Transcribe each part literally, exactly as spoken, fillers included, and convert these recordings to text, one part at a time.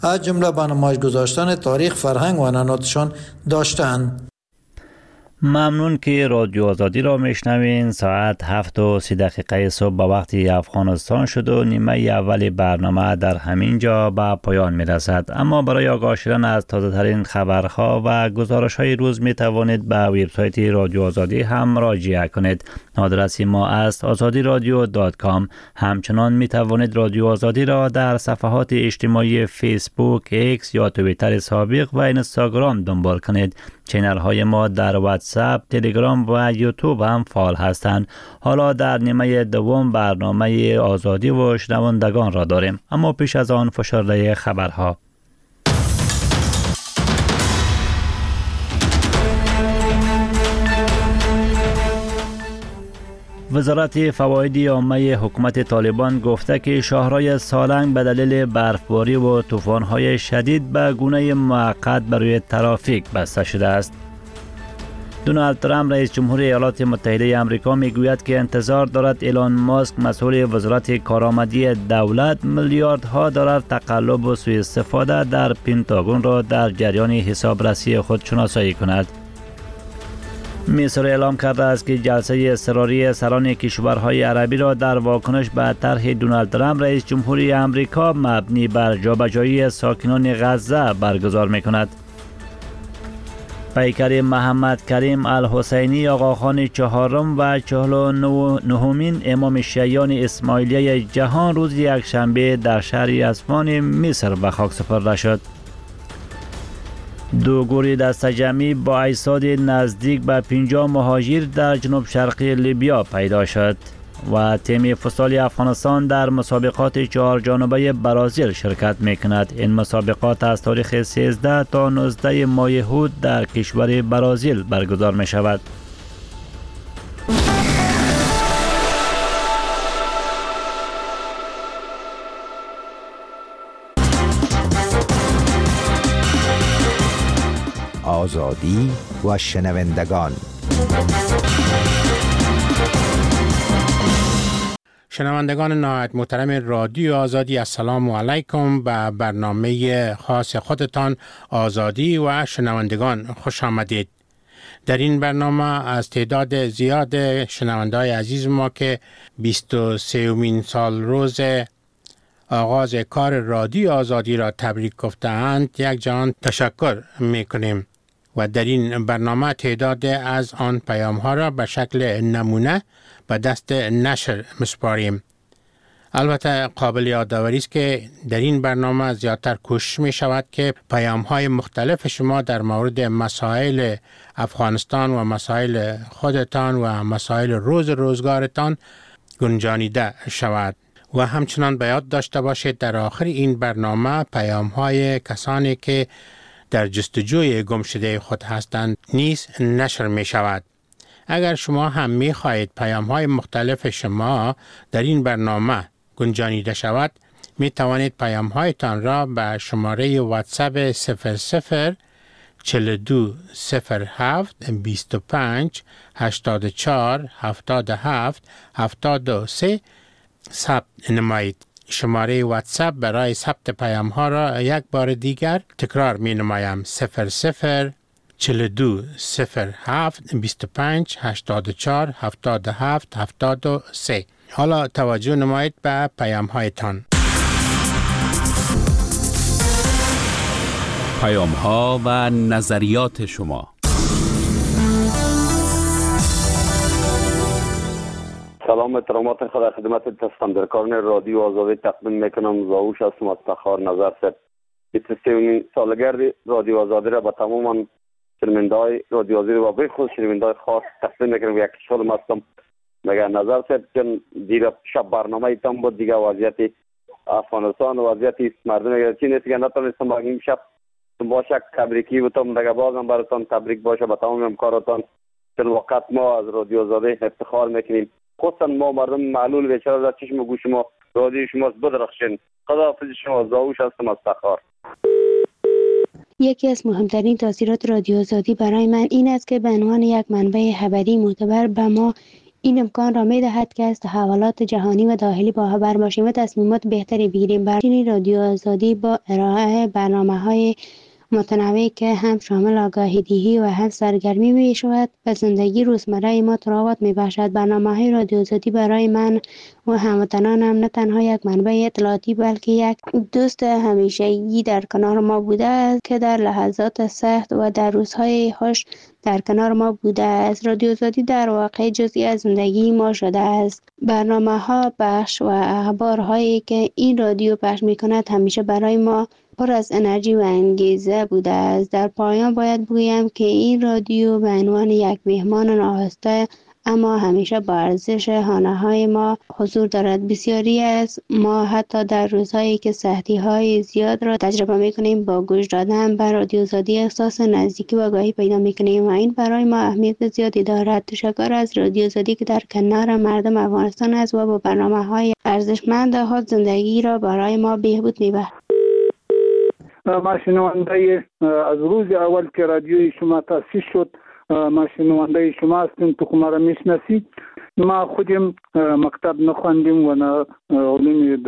از جمله به نمایش گذاشتن تاریخ، فرهنگ و عنعناتشان داشتند. ممنون که رادیو آزادی را میشنوین. ساعت هفت و سی دقیقه صبح به وقت افغانستان شد و نیمه اول برنامه در همین جا به پایان می رسد. اما برای آگاه شدن از تازه ترین خبرها و گزارش های روز می توانید به وبسایت رادیو آزادی هم مراجعه کنید. آدرس ما است آزادی رادیو دات کام. همچنان می توانید رادیو آزادی را در صفحات اجتماعی فیسبوک، ایکس یا توییتر سابق و اینستاگرام دنبال کنید. چینل های ما در واتساپ، تلگرام و یوتیوب هم فعال هستند. حالا در نیمه دوم برنامه آزادی و شنوندگان را داریم، اما پیش از آن فشرده خبرها. وزارت فواید عامه حکومت طالبان گفته که شاهرای سالنگ به دلیل برفباری و طوفان‌های شدید به گونه موقت برای ترافیک بسته شده است. دونالد ترامپ رئیس جمهور ایالات متحده آمریکا میگوید که انتظار دارد ایلان ماسک مسئول وزارت کارآمدی دولت میلیاردها دلار تقلب و سوء استفاده در پنتاگون را در جریان حسابرسی خود شناسایی کند. مصر اعلام کرده است که جلسه اضطراری سران کشورهای عربی را در واکنش به طرح دونالد ترامپ رئیس جمهور آمریکا مبنی بر جابجایی ساکنان غزه برگزار می‌کند. پیکر محمد کریم الحسینی آقاخان چهارم و چهل و نهمین امام شیعیان اسماعیلیه جهان روز یکشنبه در شهر اصفهان مصر به خاک سپرده شد. دو گروه دست جمعی با اجساد نزدیک به پنجاه مهاجر در جنوب شرقی لیبیا پیدا شد و تیم فوتسال افغانستان در مسابقات چهار جانبه برازیل شرکت میکند. این مسابقات از تاریخ سیزده تا نوزده ماه هود در کشور برازیل برگزار می شود. آزادی و شنوندگان. شنوندگان نهایت محترم رادیو آزادی، السلام علیکم. به برنامه خاص خودتان آزادی و شنوندگان خوش آمدید. در این برنامه از تعداد زیاد شنوندای عزیز ما که بیست و سومین سال روز آغاز کار رادیو آزادی را تبریک گفته‌اند یک جان تشکر می‌کنیم و در این برنامه تعداد از آن پیام ها را به شکل نمونه به دست نشر مسپاریم. البته قابل یادآوری است که در این برنامه زیادتر کوشش می شود که پیام های مختلف شما در مورد مسائل افغانستان و مسائل خودتان و مسائل روز روزگارتان گنجانیده شود و همچنان به یاد داشته باشید در آخر این برنامه پیام های کسانی که در جستجوی گم شده خود هستند نیز نشر می شود. اگر شما هم می خواهید پیام های مختلف شما در این برنامه گنجانیده شود، می توانید پیام هایتان را به شماره واتساپ صفر صفر چهل و دو صفر هفت بیست و پنج هشتاد و چهار هفتاد و هفت هفتاد و سه ثبت نمایید. شماره واتساپ برای ثبت پیام ها را یک بار دیگر تکرار می نمایم: صفر صفر چهل و دو صفر هفت بیست و پنج هشتاد و چهار هفتاد و هفت هفتاد و سه. حالا توجه نمایید به پیام هایتان. پیام ها و نظریات شما. سلام احترامات خدا خدمت تصفندرکاران رادیو آزادی تقدیم میکنم. زاوش هستم از تخار نظر سر. بیست و سومین سالگرد رادیو آزادی را به تمام شنونده‌های رادیو آزادی و به خصوص شنونده‌های خاص تقدیم میکنم. یک خوشحالم هستم. مگر نظر سر چون دیگر شب برنامه تام بود دیگه وضعیت افغانستان و وضعیت مردم اگر چی نیست که نتونستم با این شب با شک تبریکی بتم دیگه بازم براتون تبریک باشه به تمام همکاراتان. چون وقت ما از رادیو آزادی افتخار میکنیم، خصوصا ما مردم معلول بیچاره در چشم و گوش ما رادیو شماست بدرخشین. خداحافظ شما. زاوش هستم از تخار. یکی از مهمترین تاثیرات رادیو آزادی برای من این است که به عنوان یک منبع خبری معتبر به ما این امکان را می دهد که از تحولات جهانی و داخلی با خبر باشیم و تصمیمات بهتری بگیریم. برای رادیو آزادی با ارائه برنامه‌های متنوعی که هم شامل آگاهی دهی و هم سرگرمی می شود و زندگی روزمره ما تراوت می بخشد. برنامه‌های رادیو آزادی برای من و هموطنانم نه تنها یک منبع اطلاعاتی بلکه یک دوست همیشگی در کنار ما بوده است که در لحظات سخت و در روزهای خوش در کنار ما بوده است. رادیو آزادی در واقع جزئی از زندگی ما شده است. برنامه‌ها، بخش و اخبارهایی که این رادیو پخش می‌کند همیشه برای ما پر از انرژی و انگیزه بوده است. در پایان باید بگویم که این رادیو به عنوان یک مهمان ناخواسته اما همیشه با ارزش خانه‌های ما حضور دارد. بسیاری از ما حتی در روزهایی که سختی‌های زیاد را تجربه می‌کنیم با گوش دادن به رادیو آزادی احساس نزدیکی و آگاهی پیدا می‌کنیم و این برای ما اهمیت زیادی دارد. تشکر از رادیو آزادی که در کنار مردم افغانستان است و با برنامه‌های ارزشمند خود زندگی را برای ما بهبود می‌بخشد. ما شنونده از روز اول که رادیوی شما تأسیس شد ما شنونده شما هستیم، تو ما را میشناسید. ما خودم مکتب نخواندیم و نه علوم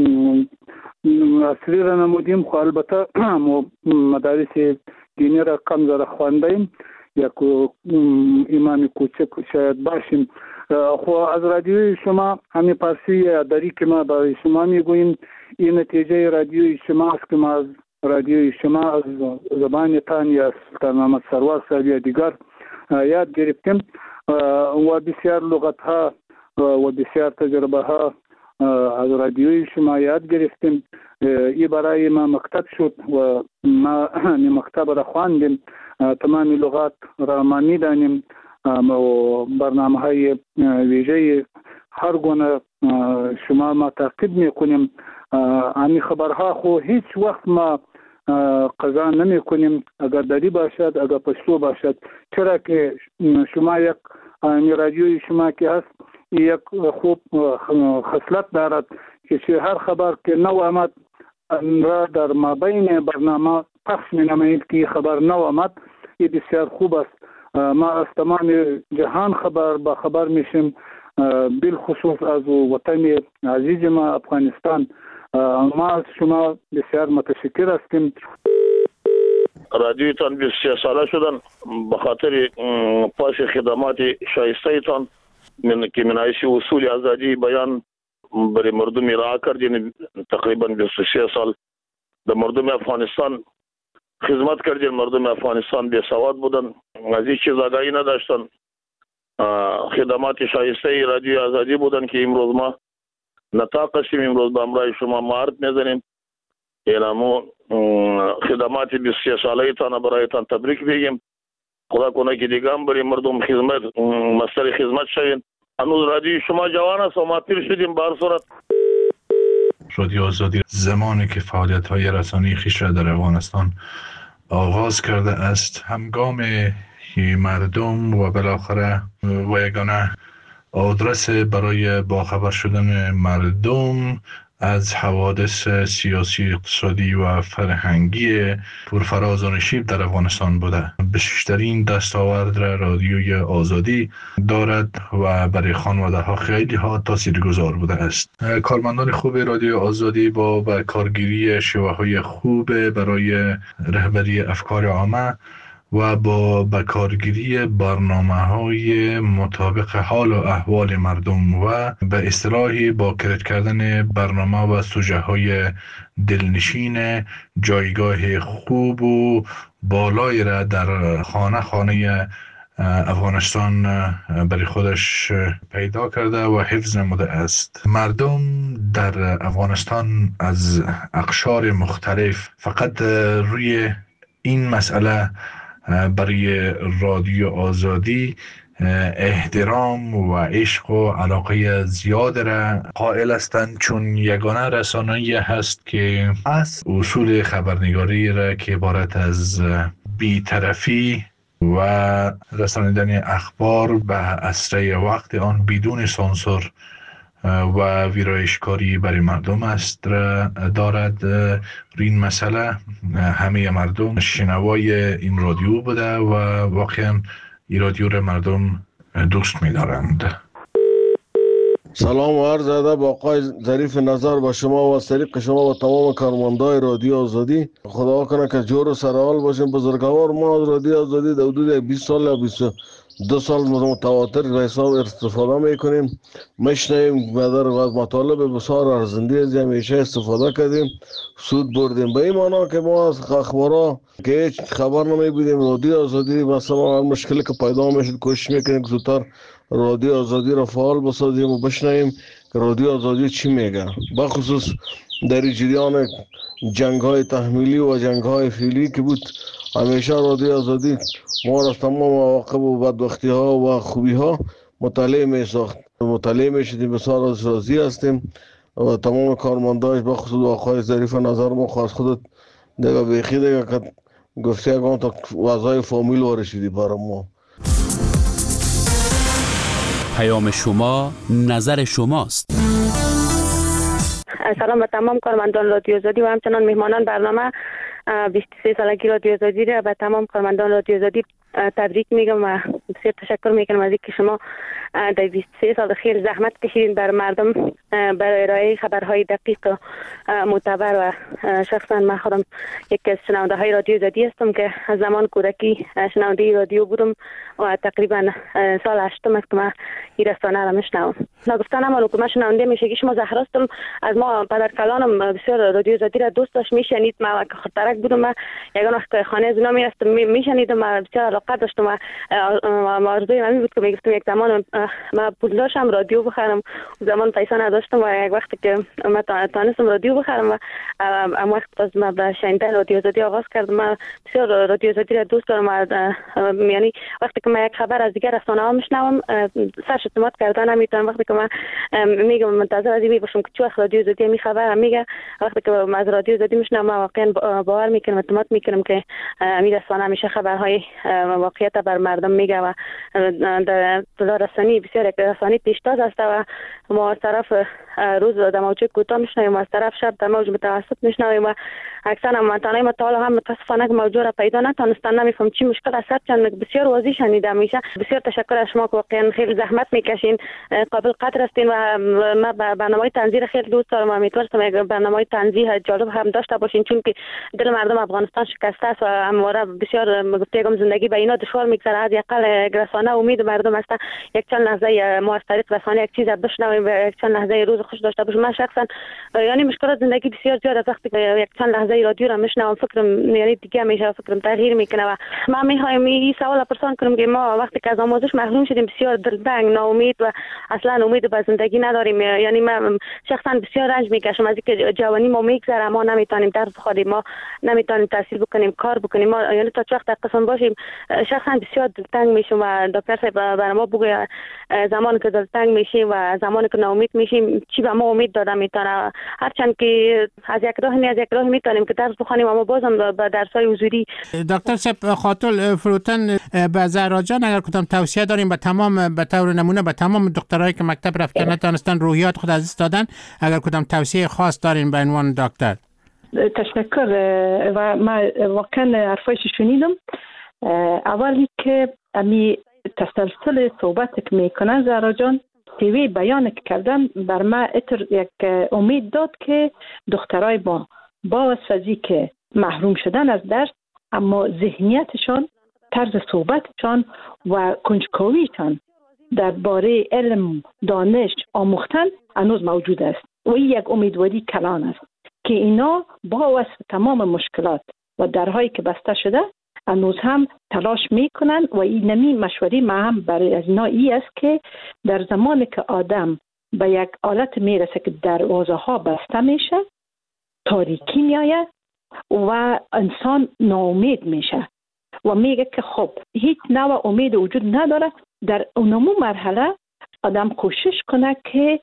عصری را نمودیم، خو البته مدارس دینی را کم زره خواندیم، یک ایمان کوچک شاید باشیم. خو از رادیوی شما همین پارسی داری که ما برای شما میگوییم این نتیجه رادیوی شما است که ما از رادیوی شما از زبان تان یا سلطان محمد سروار صاحب یا دیگر یاد گرفتیم و بسیار لغت ها و بسیار تجربه ها از رادیوی شما یاد گرفتیم. ای برای ما مکتب شد و ما مکتب را خواندیم، تمام لغات را ما میدانیم و برنامه های ویژه هر گونه شما ما تعقیب میکنیم. همین خبرها خو هیچ وقت ما قضا نمی کنیم، اگر دری باشد اگر پشتو باشد، چرا که شما یک رادیوی شما که هست یک خوب خصلت دارد که هر خبر که نو آمد را در مابین برنامه پخش می نمایید که خبر نو آمد. این بسیار خوب است. ما از تمام جهان خبر با خبر میشیم، بالخصوص از وطن عزیز ما افغانستان. ما از شما بسیار متشکر هستیم. رادیوی تان بیست و سه ساله شدن به خاطر پاس خدمات شایسته تان که منایش اصول آزادی بیان برای مردم را کردین. تقریبا بیست و سه سال در مردم افغانستان خدمت کردین. مردم افغانستان بی سواد بودن، از این چیز آگاهی نداشتن. خدمات شایسته رادیو آزادی بودن که امروز ما نطاق هستیم، امروز به امرای شما معرض میزنیم. اینمو خدمات بیست و سه ساله تان برای تان تبریک بگیم. خدا کنه که دیگه هم برای مردم خدمت مستر خدمت شوین. هنوز رادیو شما جوان است و ما پیر شدیم. به هر صورت رادیو آزادی زمانی که فعالیت های رسانه‌ای خویش را در افغانستان آغاز کرده است، همگام مردم و بالاخره و یگانه آدرس برای باخبر شدن مردم از حوادث سیاسی، اقتصادی و فرهنگی پرفراز و نشیب در افغانستان بوده. بیشترین دستاورد را رادیوی آزادی دارد و برای خانواده ها خیلی ها تاثیرگذار بوده است. کارمندان خوب رادیو آزادی با به کارگیری شیوه های خوب برای رهبری افکار عامه و با بکارگیری برنامه‌های مطابق حال و احوال مردم و به اصطلاحی با کرد کردن برنامه و سوژه‌های دلنشین جایگاه خوب و بالایی را در خانه خانه افغانستان برای خودش پیدا کرده و حفظ نموده است. مردم در افغانستان از اقشار مختلف فقط روی این مسئله برای رادیو آزادی احترام و عشق و علاقه زیاد را قائل هستند، چون یگانه رسانه‌ای هست که از اصول خبرنگاری را که عبارت از بی‌طرفی و رسانیدن اخبار به اسرع وقت آن بدون سانسور و ویرایشکاری برای مردم است را دارد. این مسئله همه مردم شنوای این رادیو بوده و واقعا این رادیو را مردم دوست می دارند. سلام و عرض ادب آقای ظریف نظر با شما و از طریق شما و تمام کارمندای رادیو آزادی. خدا کنه که جور و سرحال باشیم. بزرگوار ما از رادیو آزادی در حدود بیست سال یا بیست و دو سال متواتر به حساب استفاده میکنیم، میشنویم و در مطالب بسیار ارزنده از همیشه استفاده کردیم، سود بردیم. به این معنا که ما از اخبارا که هیچ خبر نمی بودیم، رادیو آزادی مثلا هر مشکلی که پیدا میشد کوشش میکنیم که زودتر رادیو آزادی را فعال بسازیم و بشنویم که رادیو آزادی چی میگه. بخصوص در جریان جنگ های تحمیلی و جنگ های فعلی که بود، همیشه رادیو آزادی ما را از تمام مواقع و بدبختی ها و خوبی ها مطالعه می ساخت. مطالعه می شدیم، بسیار از راضی هستیم و تمام کارمنداش بخصوص آقای ظریف نظر ما خواست خودت دیگه بیخی دیگه که گفته اگه تا وضعای فامیل وارشیدی برای ما. پیام شما نظر شماست. سلام به تمام کارمندان رادیو آزادی و همچنان مهمانان برنامه. بیست و سه سالگی رادیو آزادی را به تمام کارمندان رادیو آزادی تبریک میگم و بسیار تشکر میکنم از اینکه شما در بیست و سه سال خیلی زحمت کشیدین بر مردم برای ارائه خبرهای دقیق و معتبر. و شخصا من خودم یکی از شنونده های رادیو آزادی هستم که از زمان کودکی شنونده رادیو بودم و تقریبا سال هشتم است که من این رسانه را میشنوم. نگفتن اما که من شنونده میشگی شما زهرا هستم. از ما پدر کلانم بسیار رادیو آزادی را دوست داشت، میشنید. من که خودترک بودم، من یگان وقت خانه از اونا میرفتم میشنیدم و بسیار علاقه داشتم و آرزوی من بود که میگفتم یک زمان من پول داشتم رادیو بخرم. زمان پیسه نداشتم و یک وقتی که من تانستم رادیو بخرم و ام وقت باز من به شنیدن رادیو آزادی آغاز کردم. من بسیار رادیو آزادی را دوست دارم و یعنی وقتی که من یک خبر از دیگر رسانه ها میشنوم سرش اعتماد کردن نمیتونم. وقتی که من میگم منتظر از این باشم که چه وقت رادیو آزادی می خبر میگه، وقتی که من از رادیو آزادی میشنوم واقعا باور میکنم، اعتماد میکنم که این رسانه همیشه خبرهای واقعیت بر مردم میگه و در رسانی بسیار رسانی پیشتاز است و ما از طرف روز در موج کوتاه میشنویم و از طرف شب در موج متوسط میشنویم و اکثر منطقه ما تا هم متاسفانه موضوع را پیدا نتونستن. نمیفهم چی مشکل است، چون بسیار واضح شنیده میشه. بسیار تشکر از شما که واقعا خیلی زحمت میکشین، قابل قدر هستین و ما برنامه تنظیر خیلی دوست دارم و امیدوارم یک برنامه تنظیر جالب هم داشته باشین، چون که دل مردم افغانستان شکسته است و همواره بسیار گفتم زندگی به اینا دشوار میگذره. از یقل رسانه امید مردم است یک چند لحظه ما از طریق رسانه یک چیز بشنویم و یک چند لحظه روز خوش داشته باشیم. من شخصا یعنی مشکلات زندگی بسیار زیاد از وقتی که یک چند لحظه رادیو را میشنوم فکرم یعنی دیگه میشه فکرم تغییر میکنه و من میخوایم این سوال پرسان کنم که ما وقتی که از آموزش محروم شدیم بسیار دلتنگ، ناامید و اصلا امید به زندگی نداریم. یعنی من شخصا بسیار رنج میکشم از اینکه جوانی ما میگذره، ما نمیتونیم درس بخونیم، ما نمیتونیم تحصیل بکنیم، کار بکنیم. ما یعنی تا چه وقت قسم باشیم شخصا بسیار دلتنگ میشم و دکتر صاحب برای ما بگه زمانی که دلتنگ میشیم و زمانی که ناامید میشیم چی به ما امید داده میتونه. هرچند که از یک راه نه از یک راه میتونیم که درس بخونیم اما بازم به درس‌های حضوری. دکتر صاحب خاطر فروتن به زهرا جان اگر کدام توصیه داریم به تمام به طور نمونه به تمام دکترایی که مکتب رفتن نتونستن روحیات خود از دست دادن، اگر کدام توصیه خاص دارین به عنوان دکتر؟ تشکر و ما واقعا حرفایش شنیدم. اولی که امی تسلسل صحبت که میکنن زهرا جان تیوی بیان که کردن بر ما اتر یک امید داد که دخترای ما با وسوزی که محروم شدن از درس اما ذهنیتشان، طرز صحبتشان و کنجکاویشان درباره علم دانش آموختن هنوز موجود است و این یک امیدواری کلان است که اینا با وصف تمام مشکلات و درهایی که بسته شده هنوز هم تلاش میکنن و این نمی مشوری ما هم برای از اینا ای است که در زمانی که آدم به یک حالت میرسه که دروازه ها بسته میشه، تاریکی میآید و انسان ناامید میشه و میگه که خب هیچ نوع امید وجود نداره. در اونمو مرحله آدم کوشش کنه که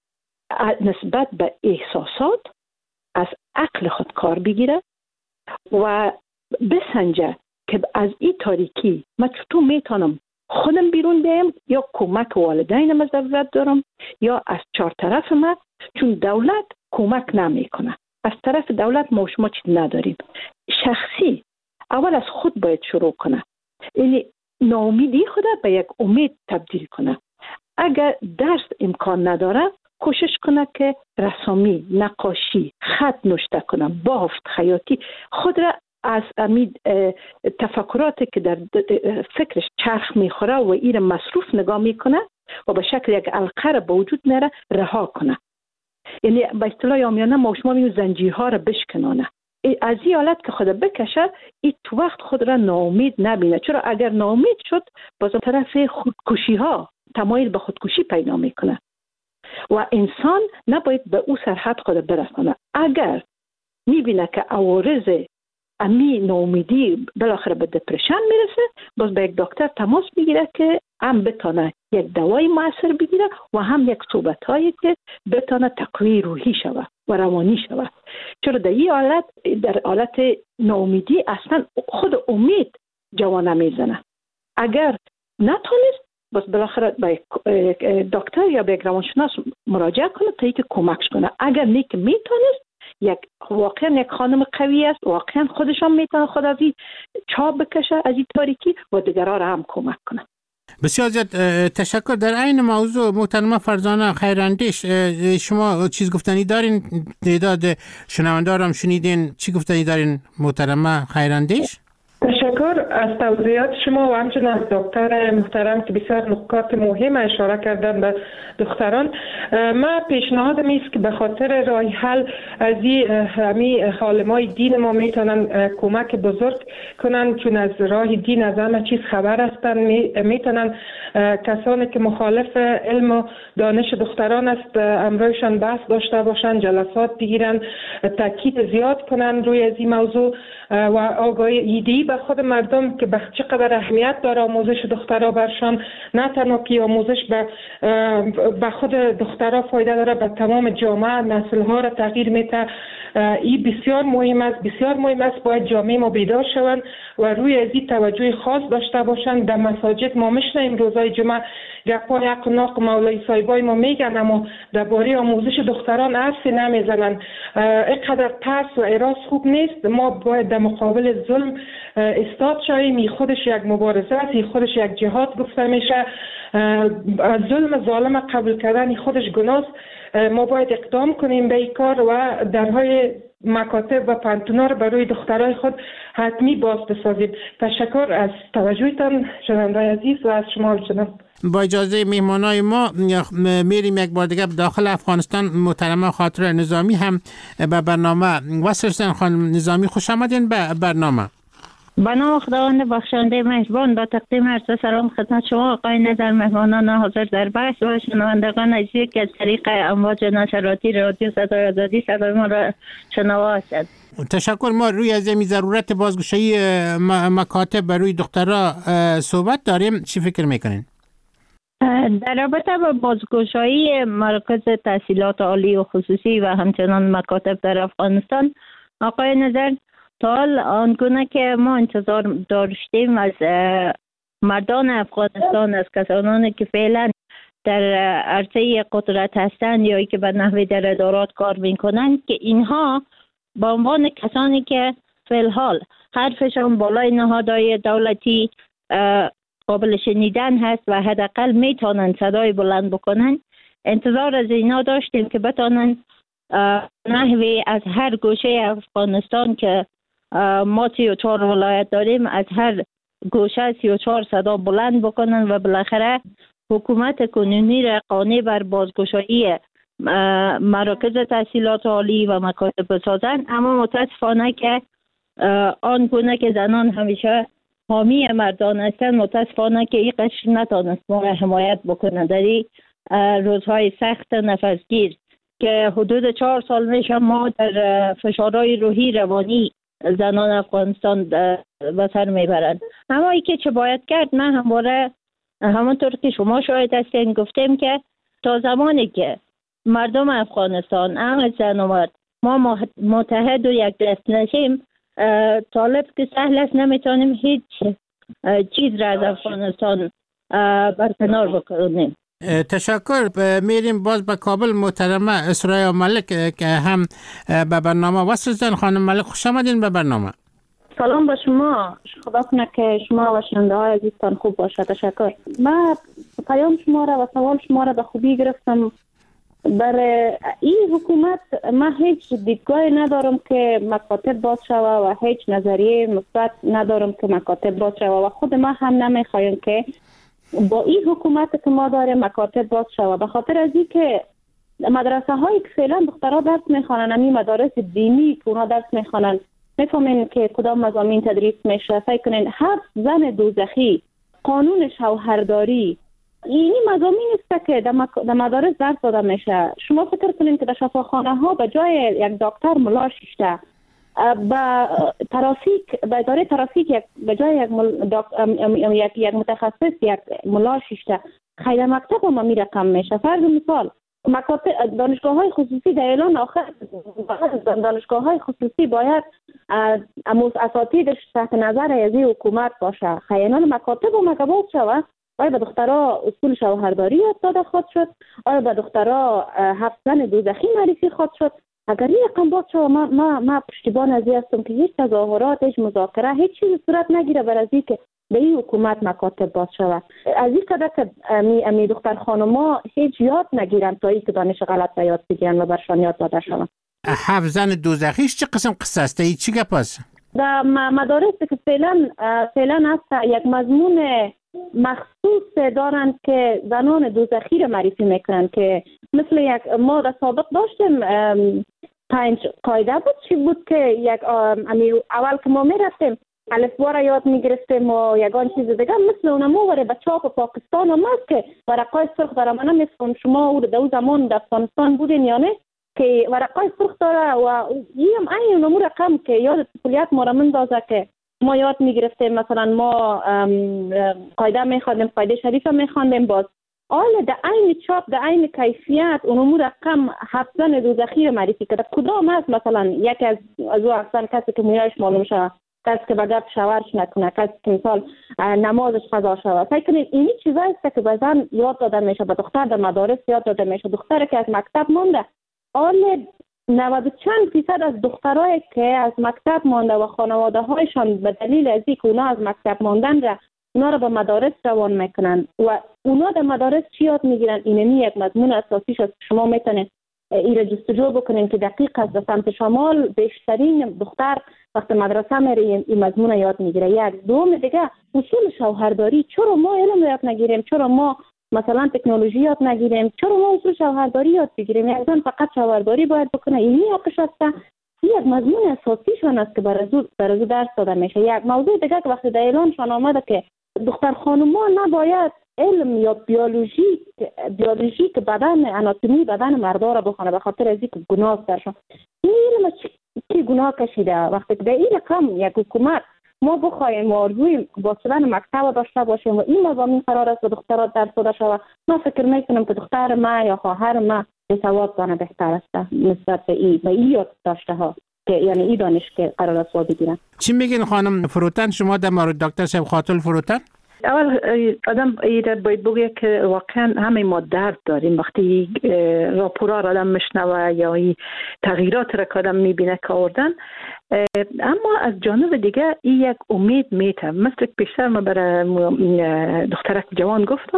نسبت به احساسات از عقل خود کار بگیره و بسنجه که از این تاریکی من چطور میتونم خودم بیرون بیایم یا کمک والدینم ضرورت دارم یا از چهار طرف من، چون دولت کمک نمیکنه. از طرف دولت ما شما چیز نداریم. شخصی اول از خود باید شروع کنه، یعنی ناامیدی خود به یک امید تبدیل کنه. اگر درس امکان نداره کوشش کنه که رسامی، نقاشی، خط نوشته کنه، بافت، خیاطی خود را از امید تفکراتی که در فکرش چرخ میخوره و این مصروف نگاه میکنه و به شکل یک علقه را به وجود میاره رها کنه. یعنی به اصطلاح عامیانه ما شما میگیم زنجیرها را بشکنانه. از این حالت که خود بکشه این تو وقت خود را ناامید نبینه. چرا اگر ناامید شد باز طرف خودکشی ها تمایل به خودکشی پیدا میکنه و انسان نباید به او سرحد خود برسانه. اگر میبینه که عوارض امی ناامیدی بالاخره به دپرشن میرسه باز به یک دکتر تماس میگیره که هم بتانه یک دوای موثر بگیره و هم یک صحبت هایی که بتانه تقویت روحی شود و روانی شود. چرا در این حالت در حالت ناامیدی اصلا خود امید جوانه میزنه. اگر نتونست بس بالاخره به دکتر یا به یک روانشناس مراجعه کنه تا اینکه کمکش کنه. اگر نیک میتونست یک واقعا یک خانم قوی است، واقعا خودشان میتونه خود از این چاب بکشه از این تاریکی و دیگران را هم کمک کنه. بسیار زیاد تشکر. در این موضوع محترمه فرزانه خیراندیش شما چیز گفتنی دارین؟ تعداد شنونده هم شنیدین، چی گفتنی دارین محترمه خیراندیش؟ تشکر از توضیحات شما و همچنین از دکتر محترم که بسیار نکات مهم اشاره کردن به دختران. ما پیشنهادم است که به خاطر راه حل از این عالمای دین ما میتونن کمک بزرگ کنن، چون از راه دین از همه چیز خبر هستن. میتونن کسانی که مخالف علم و دانش دختران است امروزشان بحث داشته باشن، جلسات بگیرن، تاکید زیاد کنن روی از این موضوع و آگاهی ایدی به خود مردم که به چقدر اهمیت داره آموزش دخترها برشان. نه تنها که آموزش به به خود دخترها فایده داره، به تمام جامعه نسل‌ها را تغییر میده. این بسیار مهم است، بسیار مهم است. باید جامعه ما بیدار شوند و روی از این توجه خاص داشته باشند. در مساجد ما میشنیم روزای جمعه گپای حق و ناق مولای صاحبای ما میگن، اما درباره آموزش دختران حرفی نمیزنن. اینقدر ترس و اراس خوب نیست. ما باید در مقابل ظلم استاد شویم. این خودش یک مبارزه است، این خودش یک جهاد گفته میشه. ظلم ظالم قبول کردن خودش گناه. ما باید اقدام کنیم به این کار و درهای مکاتب و پانتونا رو برای دخترای خود حتمی باز بسازیم. تشکر از توجهتان شنوندگان عزیز و از شما جناب. با اجازه میهمانای ما میریم یک بار دیگه داخل افغانستان. محترمه خاطر نظامی هم به برنامه وصل شدن. خانم نظامی خوش آمدین به برنامه. به نام خداوند بخشنده مهربان با تقدیم عرض سلام خدمت شما آقای نظر، مهمانان حاضر در بحث و شنوندگان عزیزی که از طریق امواج نشراتی رادیو صدای آزادی صدای ما را شنوا هستند. تشکر. ما روی از این ضرورت بازگشایی مکاتب برای دخترها صحبت داریم. چی فکر میکنین؟ در رابطه با بازگشایی مرکز تحصیلات عالی و خصوصی و همچنان مکاتب در افغانستان، آقای نظر تا حال آنگونه که ما انتظار داشتیم از مردان افغانستان، از کسانی که فعلا در عرصه قدرت هستند یا که به نحوی در ادارات کار میکنند، که اینها به عنوان کسانی که فعال حرفشان بالای نهادهای دولتی قابل شنیدن هست و حداقل میتونن صدای بلند بکنن، انتظار از اینا داشتیم که بتونن نحوی از هر گوشه افغانستان که ما سی و چهار ولایت داریم، از هر گوشه سی و چهار صدا بلند بکنن و بالاخره حکومت کنونی را قانع بر بازگشایی مراکز تحصیلات عالی و مکاتب بسازن. اما متاسفانه که آن گونه که زنان همیشه حامی مردان هستند، متاسفانه که این قشر نتانست ما را حمایت بکنه در این روزهای سخت نفسگیر که حدود چهار سال میشه ما در فشارهای روحی روانی زنان افغانستان به سر میبرند. اما ای که چه باید کرد، من همواره همونطور که شما شاهد هستین گفتیم که تا زمانی که مردم افغانستان هم زن و مرد ما متحد و یک دست نشیم، طالب که سهل است نمیتونیم هیچ چیز را از افغانستان برکنار بکنیم. تشکر. میریم باز به کابل. محترمه اسرای ملک که هم به برنامه وصل شدن. خانم ملک خوش آمدین به برنامه. سلام با شما. خدا کنه که شما و شنونده های عزیزتان خوب باشه. تشکر. من پیام شما را و سوال شما را به خوبی گرفتم. برای این حکومت من هیچ دیدگاهی ندارم که مکاتب باز شوه و هیچ نظریه مثبت ندارم که مکاتب باز شوه و خود ما هم نمیخوایم که با این حکومت که ما داریم مکاتب باز شوه، به خاطر از این که مدرسه هایی که فعلا دخترها درس میخوانن، همین مدارس دینی که اونا درس میخوانن، میفهمین که کدام مضامین تدریس میشه. فکر کنین هفت زن دوزخی، قانون شوهرداری، اینی مضامین است که در, مک... در مدارس درس داده میشه. شما فکر کنین که در شفاخانه ها به جای یک دکتر ملا شیشته، با ترافیک به اداره ترافیک یک به جای یک مل... داک... یک یک متخصص یک ملا شیشته، خیلی مکتب هم می رقم میشه. فرض مثال مکاتب دانشگاه های خصوصی در اعلان آخر دانشگاه های خصوصی باید اموز اساتیدش تحت نظر از حکومت باشه. خیانان مکاتب و مکبوت شود. آیا به دخترها اصول شوهرداری یاد داده خود شد؟ آیا به دخترها هفت زن دوزخی معرفی خود شد؟ اگر این رقم باز شد، ما ما ما پشتیبان از هستم که هیچ تظاهرات، هیچ مذاکره، هیچ چیزی صورت نگیره بر از این که به این حکومت مکاتب باز شود. از این قدر که امی امی دختر خانوما هیچ یاد نگیرن تا این که دانش غلط به یاد بگیرن و برشان یاد داده شود. هفت زن دوزخیش چه قسم قصه است؟ این چی گپ است؟ در مدارس که فعلا فعلا هست یک مضمون مخصوص دارند که زنان دوزخی را معرفی میکنن، که مثل یک ما در سابق داشتیم پنج قاعده بود. چی بود که یک اول که ما میرفتیم الفبا را یاد میگرفتیم و یگان چیز دیگه مثل اونمو وره به چاپ پاکستان هم هست که ورقای سرخ داره. من نمیفهم شما او در زمان در افغانستان بودین یا نه که ورقای سرخ داره و این هم این اونمو رقم که یاد طفولیت ما را مندازه که ما یاد میگرفتیم. مثلا ما قاعده میخواندیم، قاعده شریفه میخواندیم، باز آل در عین چاپ در عین کیفیت اونمو رقم هفت زن دوزخی رو معرفی کرده. کدام هست؟ مثلا یکی از از او احسان کسی که مویایش معلوم شده، کسی که بگرد شورش نکنه، کسی که مثال نمازش قضا شود. فکر کنید اینی چیزایی است که به زن یاد داده میشه، به دختر در مدارس یاد داده میشه. دختر که از مکتب مونده، آل نود چند فیصد از دخترایی که از مکتب مانده و خانواده هایشان به دلیل از اینکه اونا از مکتب ماندن را اونا را به مدارس روان میکنن و اونا در مدارس چی یاد میگیرن؟ اینمی یک مضمون اساسیش است. شما میتونید این را جستجو بکنین که دقیق است. در سمت شمال بیشترین دختر وقت مدرسه میره این مضمون یاد میگیره. یک دوم دیگه اصول شوهرداری. چرا ما علم یاد نگیریم؟ چرا ما مثلا تکنولوژی یاد نگیریم؟ چرا ما اصول شوهرداری یاد بگیریم؟ یک زن فقط شوهرداری باید بکنه؟ اینی حقش است. یک مضمون اساسیشان است که برای برای درس داده میشه. یک موضوع دیگه که وقتی در اعلانشان آمده که دختر خانوما نباید علم یا بیولوژی بیولوژیک بدن آناتومی بدن مردا را بخونه به خاطر از اینکه گناه درشون. این علم چی گناه کشیده؟ وقتی که در این رقم یک حکومت ما بخوایم و آرزوی با شدن مکتب داشته باشیم و این مضامین قرار است به دخترات درس داده شود، من فکر میکنم که دختر ما یا خواهر ما سواد دانه بهتر است نسبت به این به این یاد داشته ها که یعنی این دانش که قرار است وا بگیرن. چی میگین خانم فروتن شما در مورد دکتر صاحب خاتون فروتن؟ اول آدم ایره باید بگه که واقعا همه ما درد داریم وقتی راپورا را آدم میشنوه یا این تغییرات را که آدم میبینه که آوردن. اما از جانب دیگه این یک امید میته. مثل پیشتر ما برای دخترک جوان گفتم،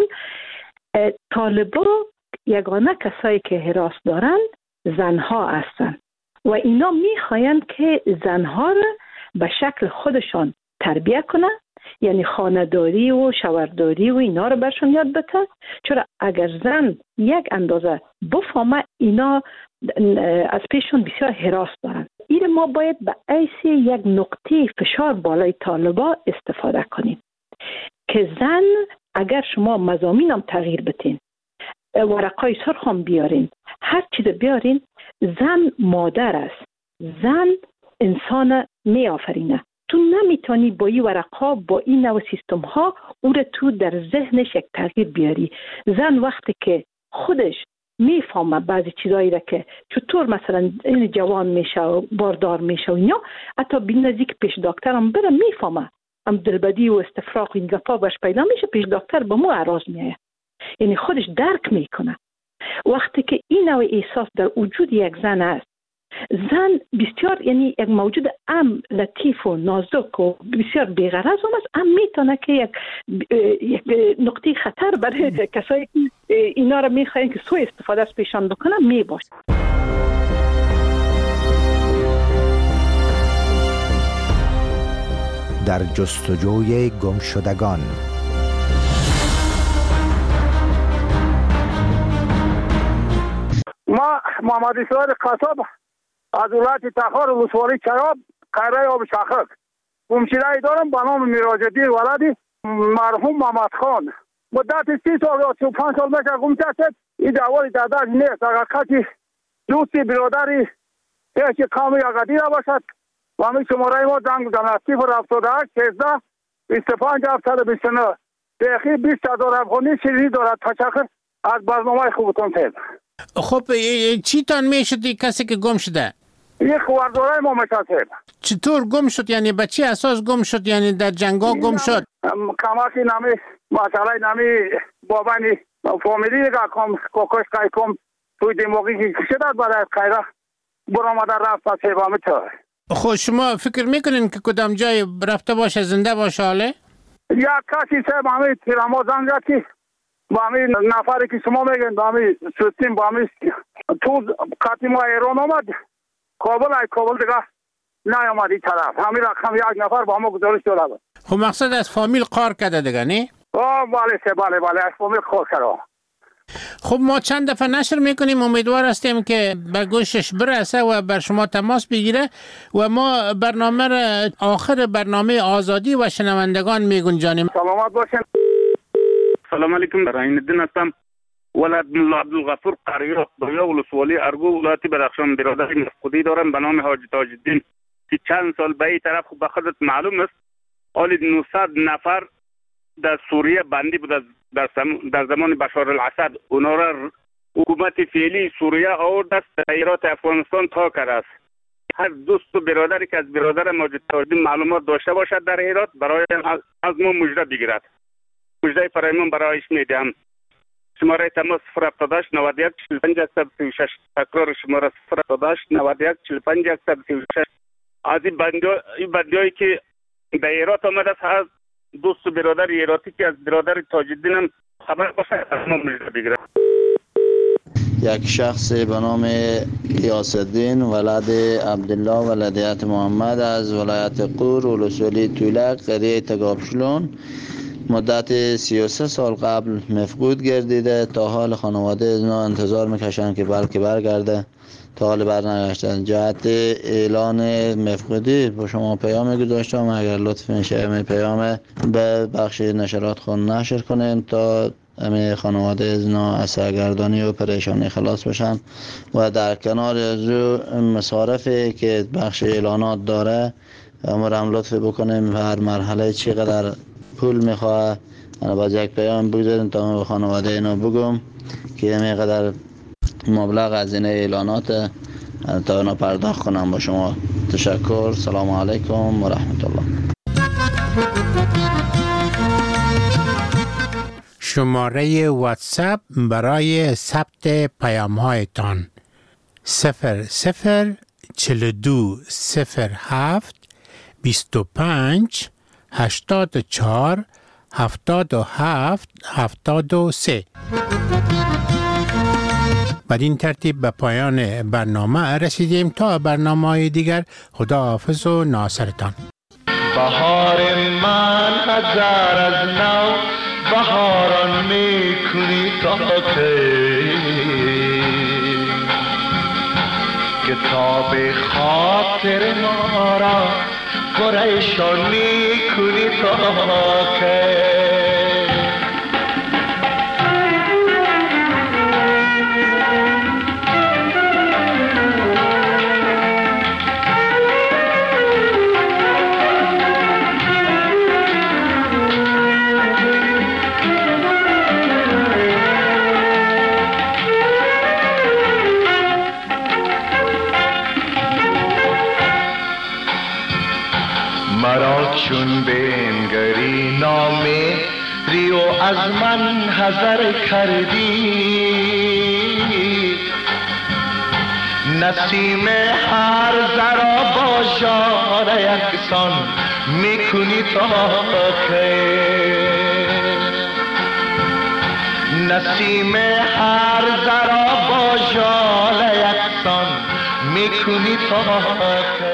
طالبا یگانه کسایی که حراس دارن زنها هستن و اینا میخواین که زنها را به شکل خودشان تربیه کنه، یعنی خانه‌داری و شوهرداری و اینا رو برشون یاد بده. چرا اگر زن یک اندازه بفهمه اینا از پیشون بسیار حراس دارن. این ما باید به ایسی یک نقطه فشار بالای طالبا استفاده کنیم که زن اگر شما مضامینم تغییر بتین، ورقای سرخ هم بیارین، هر چیز بیارین، زن مادر است، زن انسان می آفرینه. تو نمیتونی با این ورقها با این نوع سیستم ها او رو تو در ذهنش یک تغییر بیاری. زن وقتی که خودش میفهمه بعضی چیزایی را که چطور مثلا این جوان میشه و باردار میشه و اینا، حتی بین نزدیک پیش دکتر هم بره میفهمه هم دلبدی و استفراغ این گپا باش پیدا میشه، پیش دکتر به مو عراض میایه، یعنی خودش درک میکنه. وقتی که این نوع احساس در وجود یک زن است زن بسیار یعنی یک موجود ام لطیف و نازک و بسیار بی‌غرض هم است، هم میتونه که یک یک نقطه خطر برای کسایی که اینا را میخواین که سوء استفاده از پیشان بکنن می باشه. در جستجوی گمشدگان. ما محمد اسماعیل قصاب از ولایت تخار ولسوالی چراب قره آب شخک گمشده دارم به نام میراج‌الدین ولد مرحوم محمد خان. مدت سی سال یا سی و پنج سال میشه گم شد. این دعوای داداش نیست، اگر کسی دوستی برادری پیش قومی اگدی را باشد و همین شماره ما زنگ بزنید صفر هفتاد و هشت سیزده بیست و پنج هفتصد و بیست و نه. دقیقی بیست هزار افغانی شیرینی دارد. تشکر از برنامه خوبتون تید. خب چی تان میشدی کسی که گم شده؟ یک خوارداره ما میشد. چطور گم شد؟ یعنی به چی اساس گم شد؟ یعنی در جنگا گم شد؟ کماکی نمی مسئله نمی بابانی فامیلی که کم کوکش کای کم توی دماغی که شدد برای خیره برآمده رفت پس هیبامه چاره. خب شما فکر میکنین که کدام جای رفته باشه زنده باشه حاله؟ یک کسی سه با همی تیراما زنگ رفتی با همی نفری که شما میگن با همی سوستیم با همی تو قطعی ما ایران آمد کابل ای کابل دیگه نیامد این طرف همی رقم یک نفر با همه گزارش داره. خب مقصد از فامیل قار کرده دیگه نه؟ آه بله سه بله بله از فامیل قار کرده. خب ما چند دفعه نشر میکنیم، امیدوار هستیم که به گوشش برسه و بر شما تماس بگیره و ما برنامه را آخر برنامه آزادی و شنوندگان میگنجانیم. سلامت باشین. سلام علیکم، رحیم الدین هستم، ولد ملا عبدالغفور قریه دایا ولسوالی ارگو ولایت بدخشان. برادر مفقودی دارم به نام حاجی تاج الدین که چند سال به این طرف به خودت معلوم است حالی نهصد نفر در سوریه بندی بود در, در زمان بشار الاسد. اونا را حکومت فعلی سوریه آورد است در ایرات افغانستان تا کرده است. هر دوست و برادری که از برادر ماجد تاج الدین معلومات داشته باشد در ایرات برای از ما مژده بگیرد. مژده فرایمان برایش میدهم. شماره تماس صفر هفتاد و هشت نود و یک چهل و پنج صد و سی و شش. تکرار شماره صفر هفتاد و هشت نود و یک چهل و پنج صد و سی و شش. از این بندیایی که در ایرات آمده است هست دوست و برادر ایراتی که از برادر تاج الدین هم خبر باشه از ما مژده بگیرد. یک شخص به نام غیاث الدین ولد عبدالله ولدیت محمد از ولایت قور ولسوالی تولک قریه تگابشلون مدت سی و سه سال قبل مفقود گردیده. تا حال خانواده از ما انتظار میکشن که بلکه برگرده، تا حال برنگشتن. جهت اعلان مفقودی با شما پیام گذاشتم، اگر لطف میشه می پیام به بخش نشرات خون نشر کنین تا همه خانواده از نا از سرگردانی و پریشانی خلاص بشن و در کنار از مصارفی که بخش اعلانات داره امر هم لطف بکنیم هر مرحله چقدر پول میخواه باز یک پیام بگذاریم تا من به خانواده اینا بگم که همه قدر مبلغ از این اعلانات تا اینا پرداخت کنم. با شما تشکر. سلام علیکم و رحمت الله. شماره واتساپ برای ثبت پیام هایتان صفر صفر چهل و دو صفر هفت بیست و پنج هشتاد و چهار هفتاد و هفت هفتاد و سه. بدین ترتیب به پایان برنامه رسیدیم. تا برنامه دیگر خداحافظ و ناصرتان. بهار من هزار از نو بهاران میکنی تا کی کتاب خاطر ما را پریشان میکنی تا کی. مرا چون بنگری نامه ریو از من حذر کردی نسیم هر ذرا با ژاله یکسان میکنی تا خیر. نسیم هر ذرا با ژاله یکسان میکنی تا خیر.